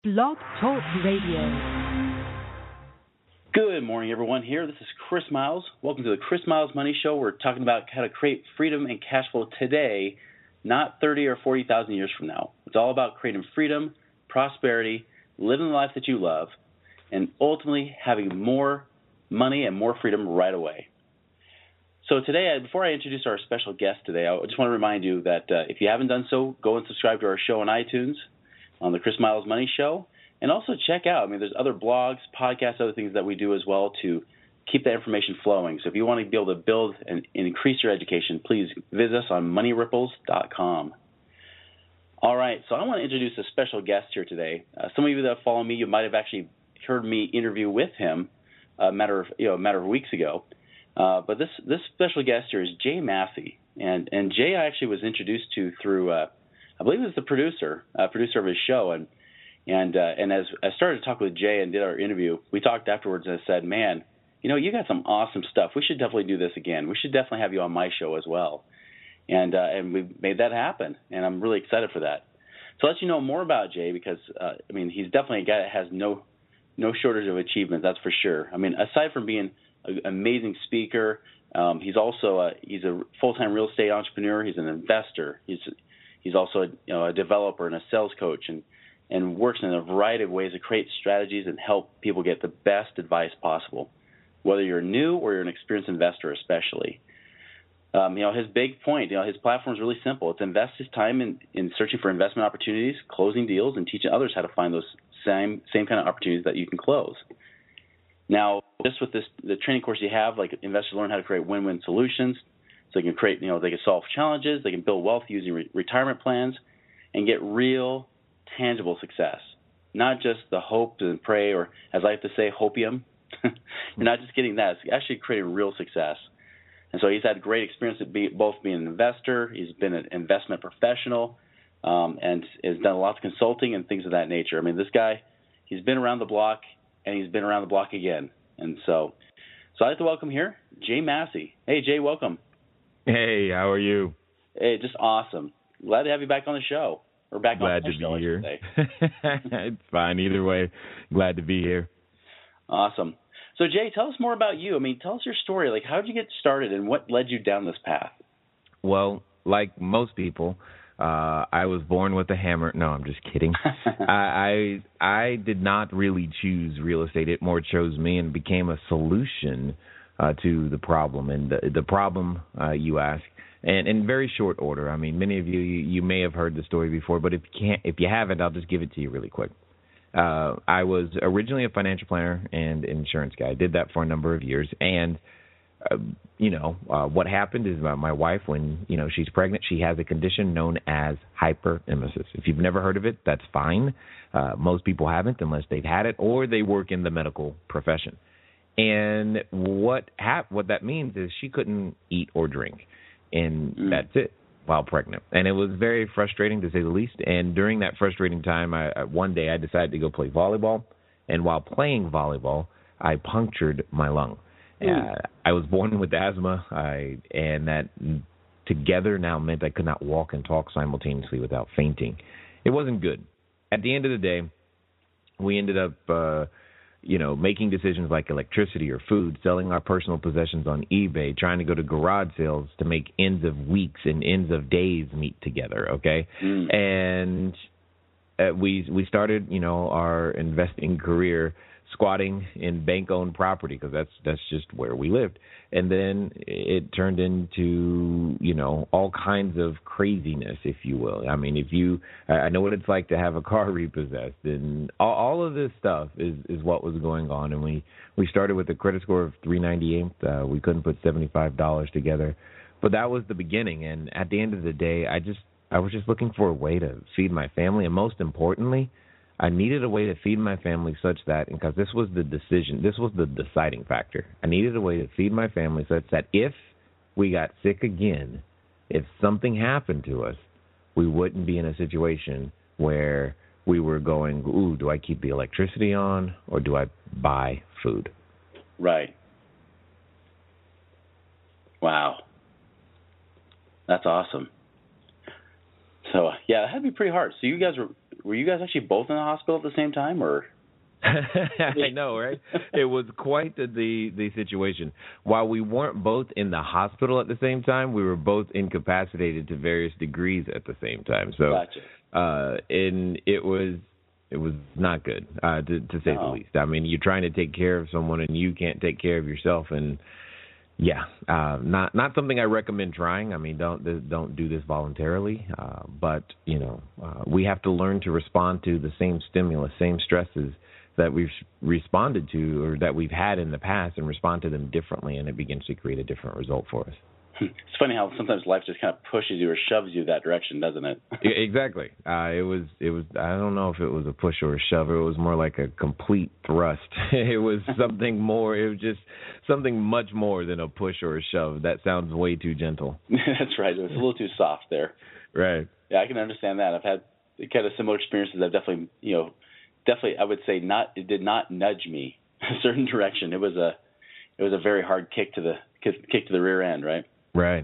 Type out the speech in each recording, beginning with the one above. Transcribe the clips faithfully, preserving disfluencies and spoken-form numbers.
Blog Talk Radio. Good morning, everyone. Here, this is Chris Miles. Welcome to the Chris Miles Money Show. We're talking about how to create freedom and cash flow today, not thirty or forty thousand years from now. It's all about creating freedom, prosperity, living the life that you love, and ultimately having more money and more freedom right away. So today, before I introduce our special guest today, I just want to remind you that uh, if you haven't done so, go and subscribe to our show on iTunes, on the Chris Miles Money Show, and also check out, I mean, there's other blogs, podcasts, other things that we do as well to keep that information flowing. So if you want to be able to build and, and increase your education, please visit us on money ripples dot com. All right, so I want to introduce a special guest here today. Uh, some of you that follow me, you might have actually heard me interview with him a matter of, you know, a matter of weeks ago. Uh, but this, this special guest here is Jay Massey. And, and Jay I actually was introduced to through, uh, I believe it was the producer, uh, producer of his show. And And uh, and as I started to talk with Jay and did our interview, we talked afterwards and I said, man, you know, you got some awesome stuff. We should definitely do this again. We should definitely have you on my show as well. And uh, and we made that happen, and I'm really excited for that. So let you know more about Jay because, uh, I mean, he's definitely a guy that has no no shortage of achievements, that's for sure. I mean, aside from being an amazing speaker, um, he's also a, he's a full-time real estate entrepreneur. He's an investor. He's he's also a, you know, a developer and a sales coach, and and works in a variety of ways to create strategies and help people get the best advice possible, whether you're new or you're an experienced investor especially. Um, you know, his big point, you know, his platform is really simple. It's invest his time in, in searching for investment opportunities, closing deals, and teaching others how to find those same same kind of opportunities that you can close. Now, just with this, the training course you have, like investors learn how to create win-win solutions. So they can create, you know, they can solve challenges, they can build wealth using re- retirement plans, and get real tangible success, not just the hope and pray, or as I like to say, hopium. You're not just getting that; it's actually creating real success. And so he's had great experience at be, both being an investor, he's been an investment professional, um, and has done lots of consulting and things of that nature. I mean, this guy, he's been around the block, and he's been around the block again. And so, so I'd like to welcome here Jay Massey. Hey, Jay, welcome. Hey, how are you? Hey, just awesome. Glad to have you back on the show. Or back Glad on to show, be here. It's fine either way. Glad to be here. Awesome. So, Jay, tell us more about you. I mean, tell us your story. Like, how did you get started, and what led you down this path? Well, like most people, uh, I was born with a hammer. No, I'm just kidding. I, I I did not really choose real estate. It more chose me and became a solution uh, to the problem. And the, the problem, uh, you ask, and in very short order. I mean, many of you, you you may have heard the story before, but if you can't, if you haven't, I'll just give it to you really quick. Uh, I was originally a financial planner and insurance guy. I did that for a number of years, and uh, you know uh, what happened is uh, my wife, when you know she's pregnant, she has a condition known as hyperemesis. If you've never heard of it, that's fine. Uh, most people haven't unless they've had it or they work in the medical profession. And what hap- what that means is she couldn't eat or drink. And mm. that's it, while pregnant. And it was very frustrating, to say the least. And during that frustrating time, I, one day I decided to go play volleyball. And while playing volleyball, I punctured my lung. Mm. Uh, I was born with asthma, I, and that together now meant I could not walk and talk simultaneously without fainting. It wasn't good. At the end of the day, we ended up uh, you know, making decisions like electricity or food, selling our personal possessions on eBay, trying to go to garage sales to make ends of weeks and ends of days meet together, okay? Mm. And uh, we we started, you know, our investing career squatting in bank-owned property because that's that's just where we lived. And then it turned into, you know, all kinds of craziness, if you will. I mean, if you, I know what it's like to have a car repossessed, and all, all of this stuff is, is what was going on. And we, we started with a credit score of three ninety-eight. Uh, we couldn't put seventy-five dollars together, but that was the beginning. And at the end of the day, I just, I was just looking for a way to feed my family, and most importantly, I needed a way to feed my family such that, because this was the decision, this was the deciding factor. I needed a way to feed my family such that if we got sick again, if something happened to us, we wouldn't be in a situation where we were going, ooh, do I keep the electricity on or do I buy food? Right. Wow. That's awesome. So, yeah, it had to be pretty hard. So you guys were were you guys actually both in the hospital at the same time, or? I know, right? It was quite the, the the situation. While we weren't both in the hospital at the same time, we were both incapacitated to various degrees at the same time. So, gotcha. uh, and it was it was not good, uh, to, to say no. the least. I mean, you're trying to take care of someone and you can't take care of yourself, and yeah, uh, not not something I recommend trying. I mean, don't don't do this voluntarily, uh, but you know, uh, we have to learn to respond to the same stimulus, same stresses that we've responded to or that we've had in the past, and respond to them differently, and it begins to create a different result for us. It's funny how sometimes life just kind of pushes you or shoves you that direction, doesn't it? Exactly. Uh, it was, it was, I don't know if it was a push or a shove. It was more like a complete thrust. It was something more, it was just something much more than a push or a shove. That sounds way too gentle. That's right. It was a little too soft there. Right. Yeah, I can understand that. I've had kind of similar experiences. I've definitely, you know, definitely, I would say not, it did not nudge me a certain direction. It was a, it was a very hard kick to the, kick to the rear end, right? Right.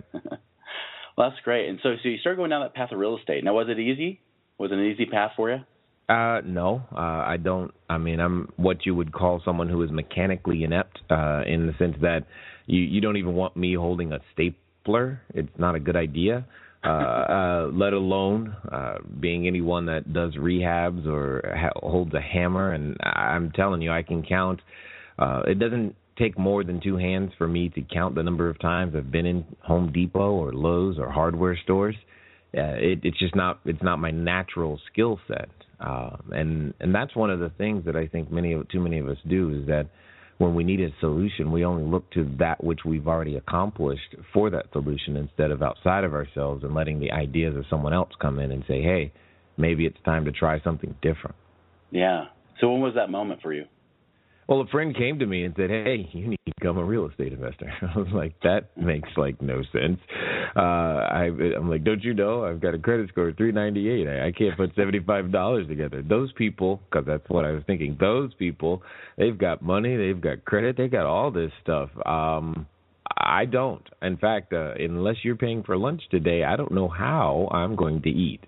Well, that's great. And so, so you started going down that path of real estate. Now, was it easy? Was it an easy path for you? Uh, no, uh, I don't. I mean, I'm what you would call someone who is mechanically inept, uh, in the sense that you, you don't even want me holding a stapler. It's not a good idea. Uh, uh, let alone uh, being anyone that does rehabs or ha- holds a hammer. And I'm telling you, I can count. Uh, it doesn't take more than two hands for me to count the number of times I've been in Home Depot or Lowe's or hardware stores. Uh, it, it's just not, it's not my natural skill set. Uh, and, and that's one of the things that I think many, too many of us do, is that when we need a solution, we only look to that which we've already accomplished for that solution, instead of outside of ourselves and letting the ideas of someone else come in and say, hey, maybe it's time to try something different. Yeah. So when was that moment for you? Well, a friend came to me and said, hey, you need to become a real estate investor. I was like, that makes, like, no sense. Uh, I, I'm like, don't you know, I've got a credit score of three ninety-eight. I, I can't put seventy-five dollars together. Those people, because that's what I was thinking, those people, they've got money, they've got credit, they got all this stuff. Um, I don't. In fact, uh, unless you're paying for lunch today, I don't know how I'm going to eat.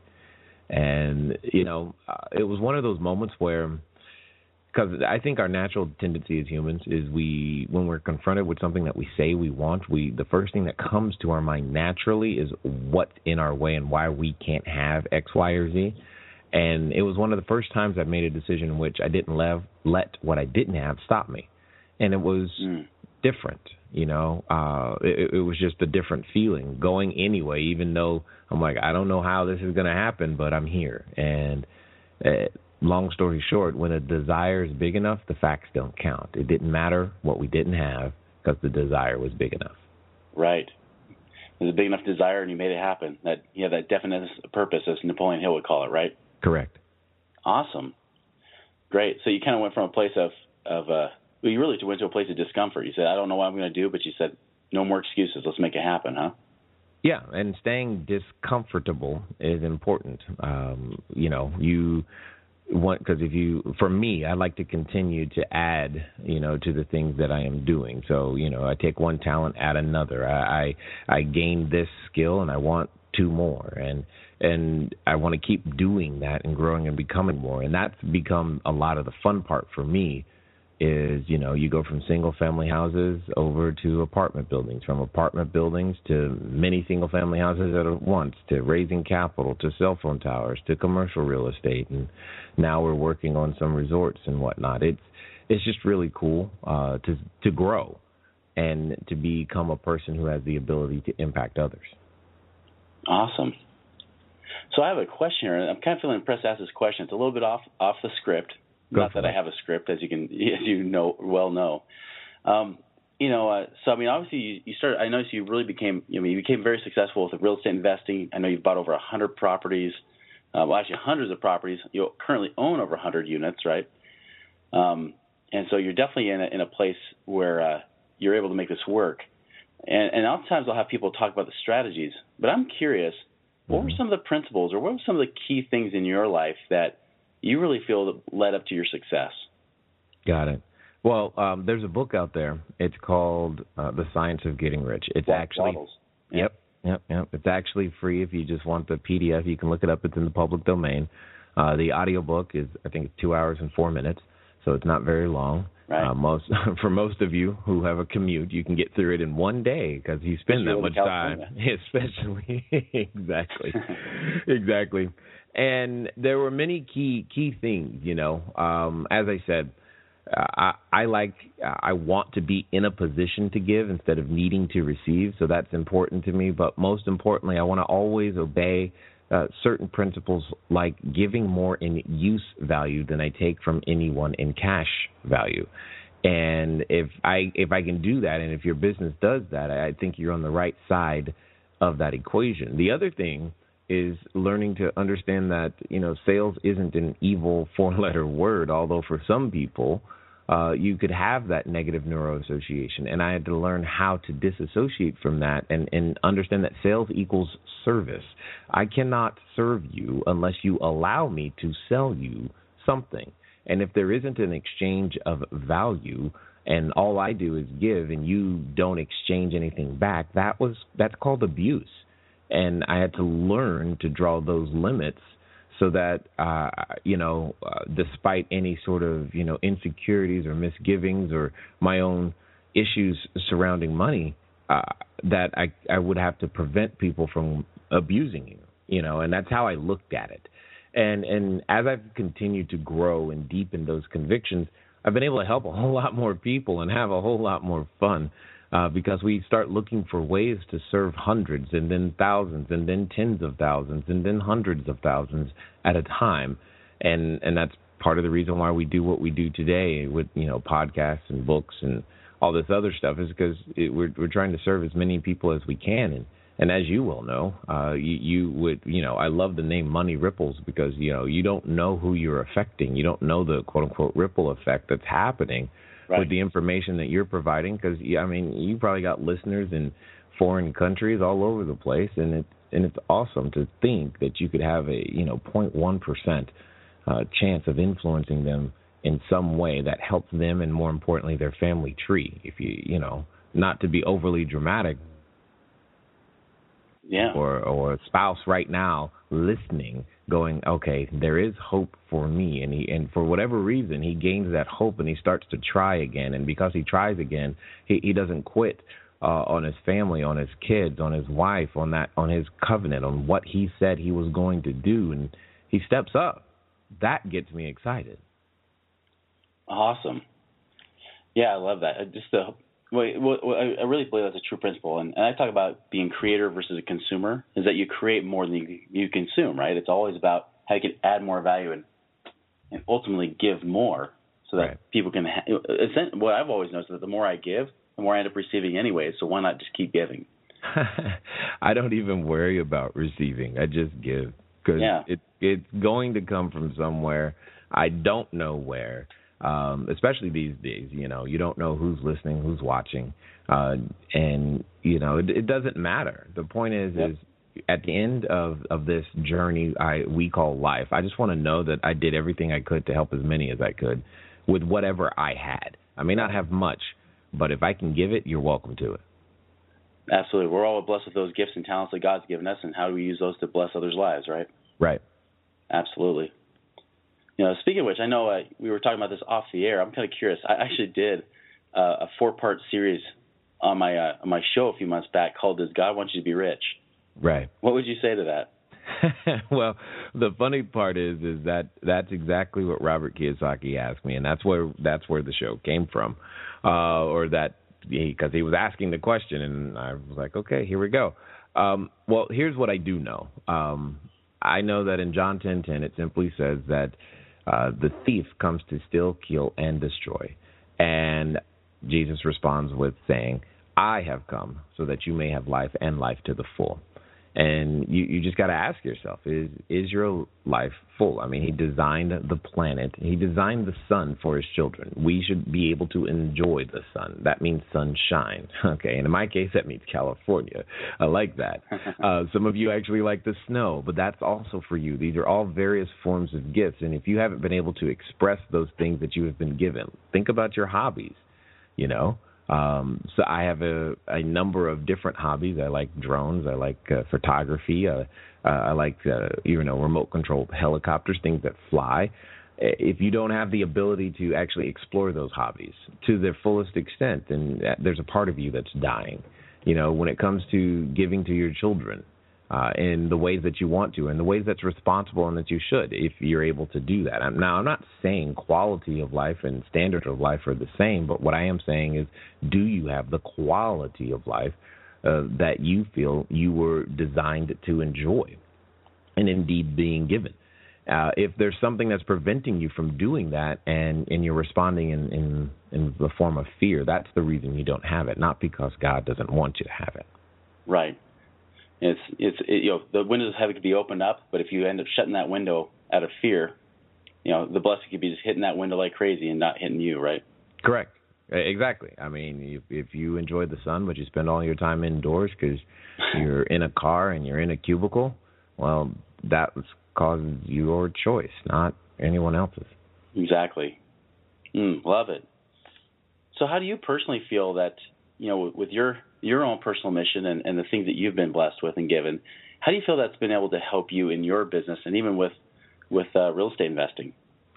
And, you know, uh, it was one of those moments where, because I think our natural tendency as humans is we, when we're confronted with something that we say we want, we the first thing that comes to our mind naturally is what's in our way and why we can't have X, Y, or Z. And it was one of the first times I made a decision in which I didn't let, let what I didn't have stop me. And it was mm. different, you know. Uh, it, it was just a different feeling, going anyway, even though I'm like, I don't know how this is going to happen, but I'm here. And uh, long story short, when a desire is big enough, the facts don't count. It didn't matter what we didn't have because the desire was big enough. Right. There's a big enough desire, and you made it happen. That you have that definite purpose, as Napoleon Hill would call it, right? Correct. Awesome. Great. So you kind of went from a place of, of uh, well, you really went to a place of discomfort. You said, I don't know what I'm going to do, but you said, no more excuses. Let's make it happen, huh? Yeah, and staying discomfortable is important. Um, you know, you... Because if you, for me, I like to continue to add, you know, to the things that I am doing. So, you know, I take one talent, add another. I I, I gain this skill, and I want two more, and and I want to keep doing that and growing and becoming more. And that's become a lot of the fun part for me. Is, you know, you go from single-family houses over to apartment buildings, from apartment buildings to many single-family houses at once, to raising capital, to cell phone towers, to commercial real estate, and now we're working on some resorts and whatnot. It's it's just really cool uh, to to grow and to become a person who has the ability to impact others. Awesome. So I have a question here, and I'm kind of feeling impressed to ask this question. It's a little bit off off the script. Go Not that it. I have a script, as you can, as you know, well know. Um, you know, uh, so I mean, obviously, you, you started. I noticed you really became. You know, you became very successful with real estate investing. I know you've bought over a hundred properties. Uh, well, actually, hundreds of properties. You currently own over a hundred units, right? Um, and so you're definitely in a, in a place where uh, you're able to make this work. And, and oftentimes, I'll have people talk about the strategies. But I'm curious, what were some of the principles, or what were some of the key things in your life that you really feel that led up to your success? Got it. Well, um, there's a book out there. It's called uh, The Science of Getting Rich. It's Watt- actually Wattles. Yep, yep, yep. It's actually free if you just want the P D F. You can look it up. It's in the public domain. Uh, the audiobook is, I think, two hours and four minutes, so it's not very long. Right. Uh, most for most of you who have a commute, you can get through it in one day because you spend that much time. Especially, exactly, exactly. And there were many key key things. You know, um, as I said, uh, I, I like I want to be in a position to give instead of needing to receive. So that's important to me. But most importantly, I want to always obey Uh, certain principles, like giving more in use value than I take from anyone in cash value. And if I if I can do that, and if your business does that, I think you're on the right side of that equation. The other thing is learning to understand that, you know, sales isn't an evil four-letter word, although for some people uh, you could have that negative neuroassociation. And I had to learn how to disassociate from that and, and understand that sales equals service. I cannot serve you unless you allow me to sell you something. And if there isn't an exchange of value and all I do is give and you don't exchange anything back, that was that's called abuse. And I had to learn to draw those limits so that, uh, you know, uh, despite any sort of, you know, insecurities or misgivings or my own issues surrounding money, uh, that I, I would have to prevent people from abusing you, you know, and that's how I looked at it. And and as I've continued to grow and deepen those convictions, I've been able to help a whole lot more people and have a whole lot more fun. Uh, because we start looking for ways to serve hundreds and then thousands and then tens of thousands and then hundreds of thousands at a time. And and that's part of the reason why we do what we do today with, you know, podcasts and books and all this other stuff is because it, we're we're trying to serve as many people as we can. And, and as you well know, uh, you, you would, you know, I love the name Money Ripples because, you know, you don't know who you're affecting. You don't know the quote unquote ripple effect that's happening. Right. With the information that you're providing, because I mean, you probably got listeners in foreign countries all over the place, and it and it's awesome to think that you could have a you know zero point one percent uh, chance of influencing them in some way that helps them, and more importantly, their family tree. If you you know, not to be overly dramatic, yeah, or or a spouse right now listening, going, okay, there is hope for me, and he and for whatever reason he gains that hope and he starts to try again, and because he tries again, he, he doesn't quit uh, on his family, on his kids, on his wife, on that on his covenant, on what he said he was going to do, and he steps up. That gets me excited. Awesome. Yeah, I love that. Just the Well, well, I really believe that's a true principle, and, and I talk about being creator versus a consumer, is that you create more than you, you consume, right? It's always about how you can add more value and, and ultimately give more so that right. people can ha- – what I've always noticed is that the more I give, the more I end up receiving anyway, so why not just keep giving? I don't even worry about receiving. I just give because yeah. it, it's going to come from somewhere. I don't know where. Um, especially these days, you know, you don't know who's listening, who's watching, uh, and, you know, it, it doesn't matter. The point is, yep. is at the end of, of this journey I we call life, I just want to know that I did everything I could to help as many as I could with whatever I had. I may not have much, but if I can give it, you're welcome to it. Absolutely. We're all blessed with those gifts and talents that God's given us, and how do we use those to bless others' lives, right? Right. Absolutely. You know, speaking of which, I know uh, we were talking about this off the air. I'm kind of curious. I actually did uh, a four-part series on my uh, on my show a few months back called "Does God Want You to Be Rich?" Right. What would you say to that? Well, the funny part is, is that that's exactly what Robert Kiyosaki asked me, and that's where that's where the show came from, uh, or that because he, he was asking the question, and I was like, okay, here we go. Um, well, here's what I do know. Um, I know that in John ten ten it simply says that. Uh, the thief comes to steal, kill, and destroy. And Jesus responds with saying, I have come so that you may have life and life to the full. And you, you just got to ask yourself, is is your life full? I mean, he designed the planet. He designed the sun for his children. We should be able to enjoy the sun. That means sunshine. Okay, and in my case, that means California. I like that. Uh, some of you actually like the snow, but that's also for you. These are all various forms of gifts. And if you haven't been able to express those things that you have been given, think about your hobbies, you know. Um, so I have a, a number of different hobbies. I like drones. I like uh, photography. Uh, uh, I like, uh, you know, remote-controlled helicopters, things that fly. If you don't have the ability to actually explore those hobbies to their fullest extent, then there's a part of you that's dying. You know, when it comes to giving to your children uh, in the ways that you want to, and the ways that's responsible and that you should, if you're able to do that. Now, I'm not saying quality of life and standard of life are the same, but what I am saying is, do you have the quality of life uh, that you feel you were designed to enjoy and indeed being given? Uh, if there's something that's preventing you from doing that, and, and you're responding in, in, in the form of fear, that's the reason you don't have it, not because God doesn't want you to have it. Right. It's it's it, you know, the windows of heaven could be opened up, but if you end up shutting that window out of fear, you know, the blessing could be just hitting that window like crazy and not hitting you, right? Correct. Exactly. I mean, if, if you enjoy the sun, but you spend all your time indoors because you're in a car and you're in a cubicle, well, that was causes your choice, not anyone else's. Exactly. Mm, love it. So how do you personally feel that, you know, with your your own personal mission and, and the things that you've been blessed with and given, how do you feel that's been able to help you in your business and even with, with uh, real estate investing?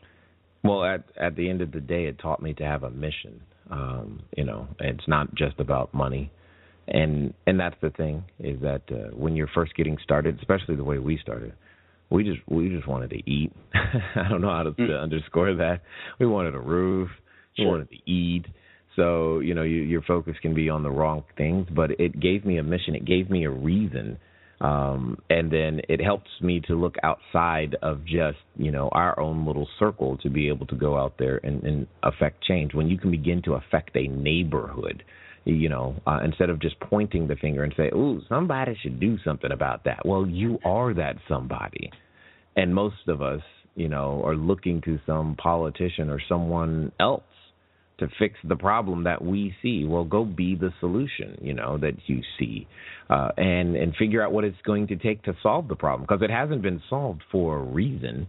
Well, at at the end of the day, it taught me to have a mission. Um, you know, it's not just about money. And and that's the thing, is that uh, when you're first getting started, especially the way we started, We just we just wanted to eat. I don't know how to, mm. to underscore that. We wanted a roof. We sure. wanted to eat. So, you know, you, your focus can be on the wrong things, but it gave me a mission. It gave me a reason. Um, and then it helps me to look outside of just, you know, our own little circle to be able to go out there and, and affect change. When you can begin to affect a neighborhood, you know, uh, instead of just pointing the finger and say, ooh, somebody should do something about that. Well, you are that somebody. And most of us, you know, are looking to some politician or someone else to fix the problem that we see. Well, go be the solution, you know, that you see, uh, and, and figure out what it's going to take to solve the problem, because it hasn't been solved for a reason,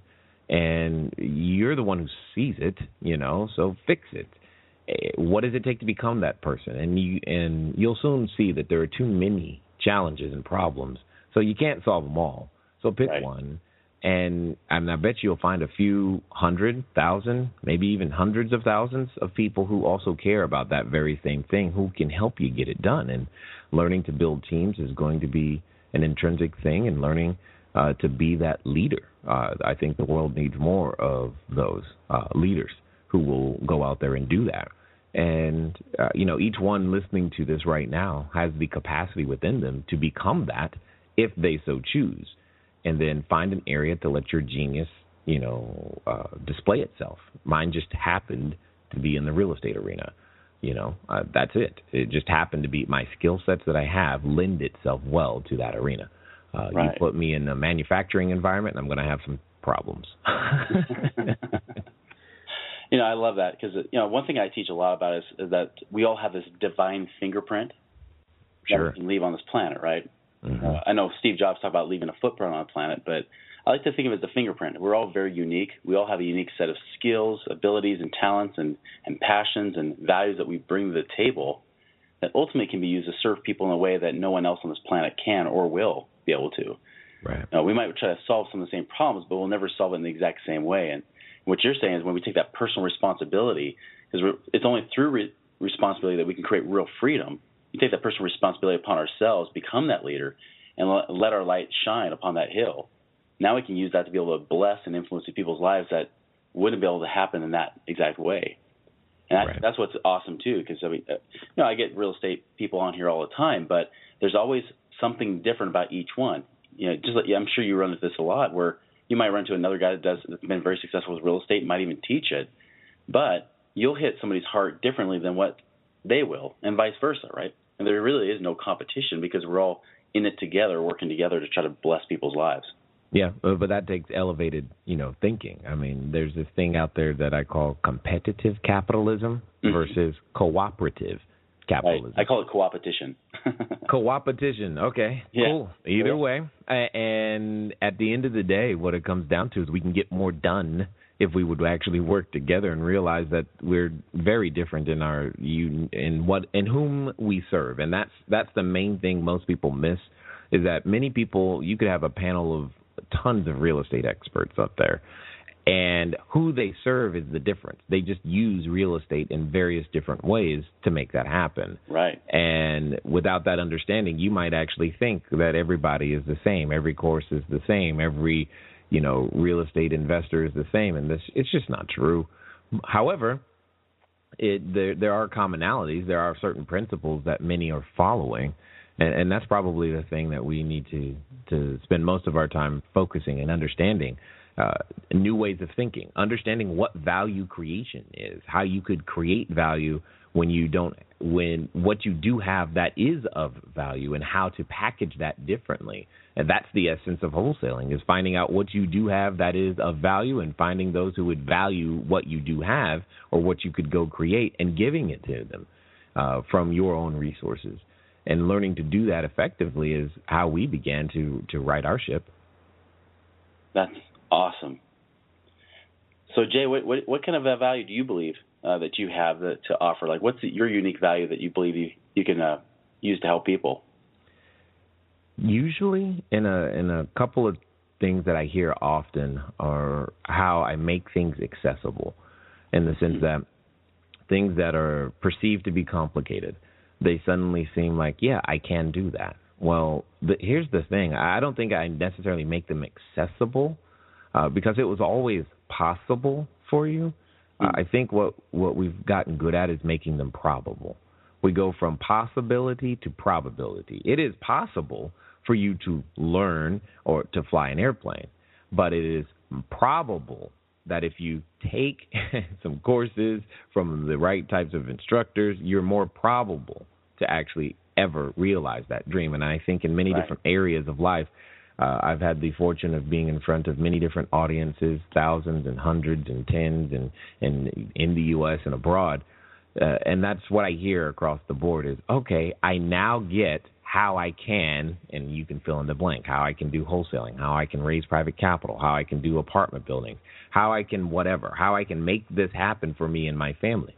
and you're the one who sees it, you know, so fix it. What does it take to become that person? And you and you'll soon see that there are too many challenges and problems, so you can't solve them all. So pick right. one, and and I bet you'll find a few hundred thousand, maybe even hundreds of thousands of people who also care about that very same thing, who can help you get it done. And learning to build teams is going to be an intrinsic thing, and learning uh, to be that leader. Uh, I think the world needs more of those uh, leaders who will go out there and do that. And, uh, you know, each one listening to this right now has the capacity within them to become that if they so choose, and then find an area to let your genius, you know, uh, display itself. Mine just happened to be in the real estate arena. You know, uh, that's it. It just happened to be my skill sets that I have lend itself well to that arena. Uh, right. You put me in a manufacturing environment, and I'm going to have some problems. You know, I love that, because, you know, one thing I teach a lot about is, is that we all have this divine fingerprint sure. that we can leave on this planet, right? Mm-hmm. Uh, I know Steve Jobs talked about leaving a footprint on the planet, but I like to think of it as a fingerprint. We're all very unique. We all have a unique set of skills, abilities, and talents, and, and passions and values that we bring to the table that ultimately can be used to serve people in a way that no one else on this planet can or will be able to. Right. Now, we might try to solve some of the same problems, but we'll never solve it in the exact same way. And what you're saying is when we take that personal responsibility, because it's only through re- responsibility that we can create real freedom. We take that personal responsibility upon ourselves, become that leader, and let, let our light shine upon that hill. Now we can use that to be able to bless and influence people's lives that wouldn't be able to happen in that exact way. And that's, right. that's what's awesome, too, because I mean, you know, I get real estate people on here all the time, but there's always something different about each one. You know, just like, yeah, I'm sure you run into this a lot, where you might run into another guy that does that's been very successful with real estate, might even teach it, but you'll hit somebody's heart differently than what they will, and vice versa, right? And there really is no competition, because we're all in it together, working together to try to bless people's lives. Yeah, but that takes elevated, you know, thinking. I mean, there's this thing out there that I call competitive capitalism mm-hmm. versus cooperative capitalism. Right. I call it co-opetition. Co-opetition, okay, yeah. cool. Either yeah. way, and at the end of the day, what it comes down to is we can get more done if we would actually work together and realize that we're very different in our in what in whom we serve. And that's that's the main thing most people miss, is that many people, you could have a panel of tons of real estate experts up there, and who they serve is the difference. They just use real estate in various different ways to make that happen. Right. And without that understanding, you might actually think that everybody is the same, every course is the same, every you know, real estate investor is the same, and this it's just not true. However, it there there are commonalities, there are certain principles that many are following, and, and that's probably the thing that we need to to spend most of our time focusing and understanding. Uh, new ways of thinking, understanding what value creation is, how you could create value when you don't, when what you do have that is of value, and how to package that differently. And that's the essence of wholesaling, is finding out what you do have that is of value, and finding those who would value what you do have or what you could go create, and giving it to them uh, from your own resources. And learning to do that effectively is how we began to to right our ship. That's awesome. So, Jay, what, what, what kind of uh, value do you believe uh, that you have that, to offer? Like, what's the, your unique value that you believe you, you can uh, use to help people? Usually, in a in a couple of things that I hear often are how I make things accessible, in the sense that things that are perceived to be complicated, they suddenly seem like, yeah, I can do that. Well, the, here's the thing. I don't think I necessarily make them accessible uh, because it was always possible for you. Uh, I think what, what we've gotten good at is making them probable. We go from possibility to probability. It is possible for you to learn or to fly an airplane, but it is probable that if you take some courses from the right types of instructors, you're more probable to actually ever realize that dream. And I think in many right. different areas of life, uh, I've had the fortune of being in front of many different audiences, thousands and hundreds and tens, and, and in the U S and abroad. Uh, and that's what I hear across the board is, okay, I now get how I can, and you can fill in the blank, how I can do wholesaling, how I can raise private capital, how I can do apartment buildings, how I can whatever, how I can make this happen for me and my family.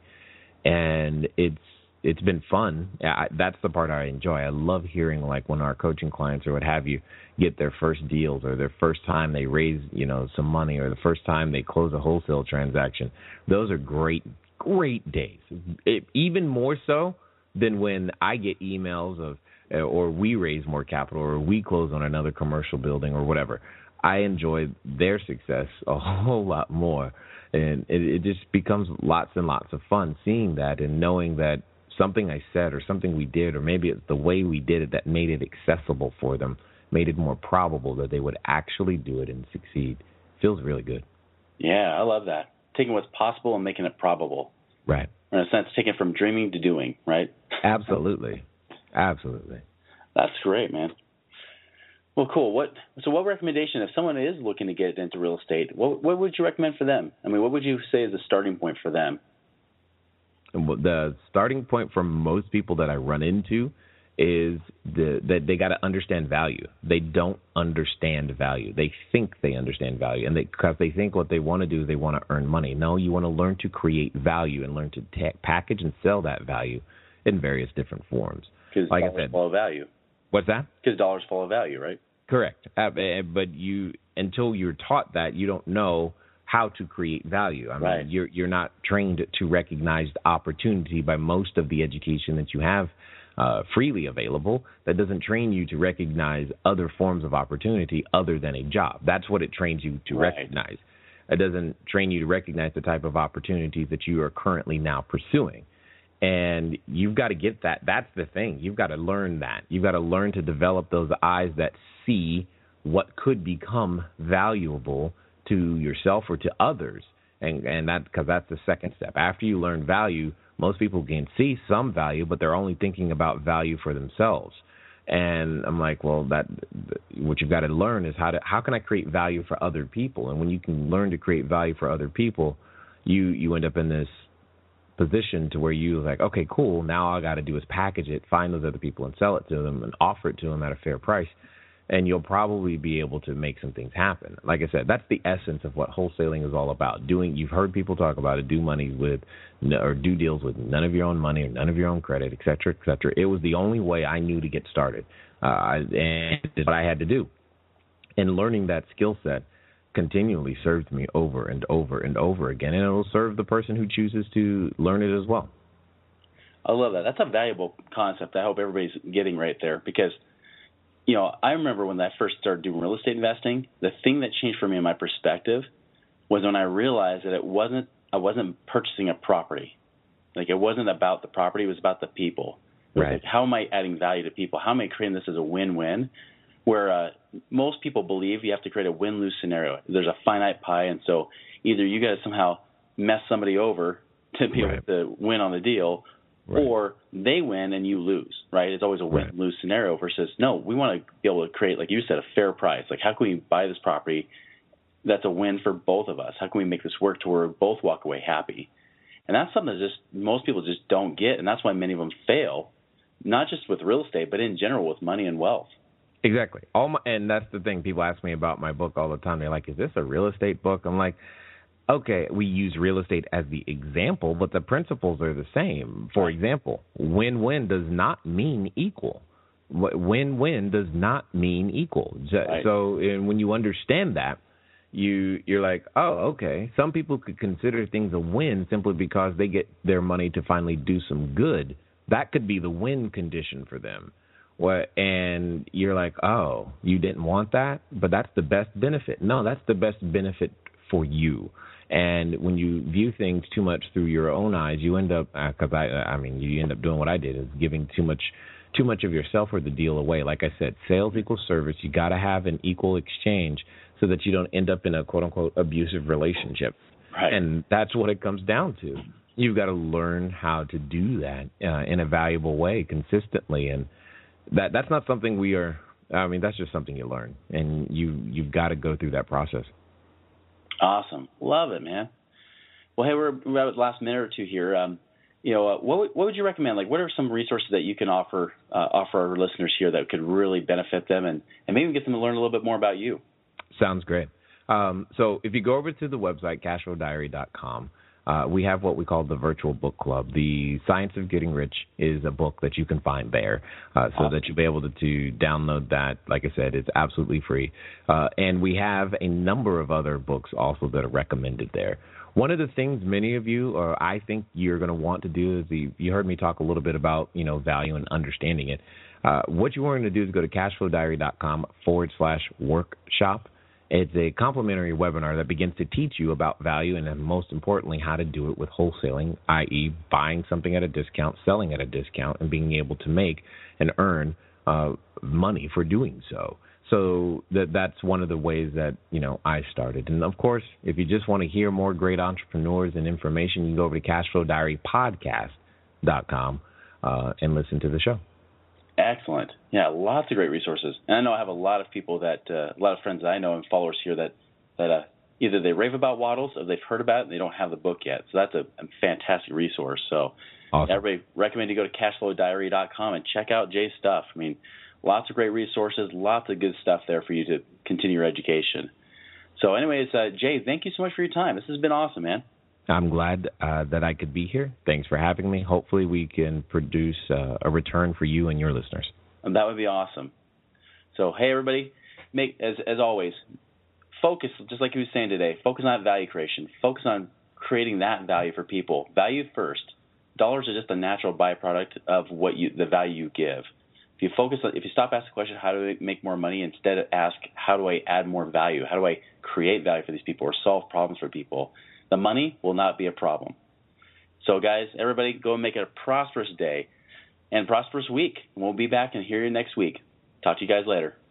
And it's it's been fun. I, that's the part I enjoy. I love hearing, like, when our coaching clients or what have you get their first deals, or their first time they raise, you know, some money, or the first time they close a wholesale transaction. Those are great, great days. It, even more so than when I get emails of, or we raise more capital, or we close on another commercial building or whatever. I enjoy their success a whole lot more. And it, it just becomes lots and lots of fun seeing that, and knowing that something I said or something we did, or maybe it's the way we did it that made it accessible for them, made it more probable that they would actually do it and succeed. Feels really good. Yeah, I love that. Taking what's possible and making it probable. Right. In a sense, taking it from dreaming to doing, right? Absolutely. Absolutely. That's great, man. Well, cool. What so what recommendation, if someone is looking to get into real estate, what what would you recommend for them? I mean, what would you say is the starting point for them? The starting point for most people that I run into is the, that they got to understand value. They don't understand value. They think they understand value, and they, because they think what they want to do is they want to earn money. No, you want to learn to create value and learn to ta- package and sell that value in various different forms. Because like dollars I said, follow value. What's that? Because dollars follow value, right? Correct. Uh, but you, until you're taught that, you don't know how to create value. I mean, right. you're you're not trained to recognize the opportunity by most of the education that you have uh, freely available. That doesn't train you to recognize other forms of opportunity other than a job. That's what it trains you to right. recognize. It doesn't train you to recognize the type of opportunities that you are currently now pursuing. And you've got to get that. That's the thing. You've got to learn that. You've got to learn to develop those eyes that see what could become valuable to yourself or to others. And and that because that's the second step. After you learn value, most people can see some value, but they're only thinking about value for themselves. And I'm like, well, that what you've got to learn is how to how can I create value for other people? And when you can learn to create value for other people, you you end up in this position to where you like, okay, cool, now all I got to do is package it, find those other people and sell it to them and offer it to them at a fair price. and you'll probably be able to make some things happen. Like I said, that's the essence of what wholesaling is all about. Doing, you've heard people talk about it, do money with, or do deals with none of your own money or none of your own credit, et cetera, et cetera. It was the only way I knew to get started, uh, and it's what I had to do. And learning that skill set continually served me over and over and over again, and it'll serve the person who chooses to learn it as well. I love that. That's a valuable concept. I hope everybody's getting right there, because, you know, I remember when I first started doing real estate investing, the thing that changed for me in my perspective was when I realized that it wasn't, I wasn't purchasing a property. Like, it wasn't about the property, it was about the people. Right. Like, how am I adding value to people? How am I creating this as a win-win? Where uh, most people believe you have to create a win-lose scenario. There's a finite pie, and so either you got to somehow mess somebody over to be right. able to win on the deal, right. or they win and you lose, right? It's always a win-lose right. scenario versus, no, we want to be able to create, like you said, a fair price. Like, how can we buy this property that's a win for both of us? How can we make this work to where we both walk away happy? And that's something that just most people just don't get, and that's why many of them fail, not just with real estate, but in general with money and wealth. Exactly. All my, and that's the thing. People ask me about my book all the time. They're like, is this a real estate book? I'm like, okay, we use real estate as the example, but the principles are the same. For example, win-win does not mean equal. Win-win does not mean equal. Right. So and when you understand that, you, you're like, oh, okay. Some people could consider things a win simply because they get their money to finally do some good. That could be the win condition for them. What, and you're like, oh, you didn't want that, but that's the best benefit. No, that's the best benefit for you. And when you view things too much through your own eyes, you end up, because uh, I, I mean, you end up doing what I did, is giving too much, too much of yourself or the deal away. Like I said, sales equals service. You got to have an equal exchange so that you don't end up in a quote unquote abusive relationship. Right. And that's what it comes down to. You've got to learn how to do that uh, in a valuable way consistently. And That that's not something we are. I mean, that's just something you learn, and you you've got to go through that process. Awesome, love it, man. Well, hey, we're about the last minute or two here. Um, you know, uh, what what would you recommend? Like, what are some resources that you can offer uh, offer our listeners here that could really benefit them, and and maybe get them to learn a little bit more about you? Sounds great. Um, so if you go over to the website cash flow diary dot com. Uh, we have what we call the virtual book club. The Science of Getting Rich is a book that you can find there, uh, so awesome. that you'll be able to, to download that. Like I said, it's absolutely free. Uh, and we have a number of other books also that are recommended there. One of the things many of you, or I think you're going to want to do, is the, you heard me talk a little bit about, you know, value and understanding it. Uh, what you want to do is go to cash flow diary dot com forward slash workshop. It's a complimentary webinar that begins to teach you about value and, then most importantly, how to do it with wholesaling, that is buying something at a discount, selling at a discount, and being able to make and earn uh, money for doing so. So that that's one of the ways that, you know, I started. And, of course, if you just want to hear more great entrepreneurs and information, you can go over to cash flow diary podcast dot com uh, and listen to the show. Excellent. Yeah, lots of great resources. And I know I have a lot of people that, uh, a lot of friends that I know and followers here that, that uh, either they rave about Waddles or they've heard about it and they don't have the book yet. So that's a, a fantastic resource. So awesome. Everybody recommend you go to cash flow diary dot com and check out Jay's stuff. I mean, lots of great resources, lots of good stuff there for you to continue your education. So anyways, uh, Jay, thank you so much for your time. This has been awesome, man. I'm glad uh, that I could be here. Thanks for having me. Hopefully we can produce uh, a return for you and your listeners. And that would be awesome. So, hey, everybody, make as as always, focus, just like he was saying today, focus on value creation. Focus on creating that value for people. Value first. Dollars are just a natural byproduct of what you the value you give. If you focus on, if you stop asking the question, how do I make more money, instead ask, how do I add more value? How do I create value for these people or solve problems for people? The money will not be a problem. So, guys, everybody, go and make it a prosperous day and prosperous week. And we'll be back and hear you next week. Talk to you guys later.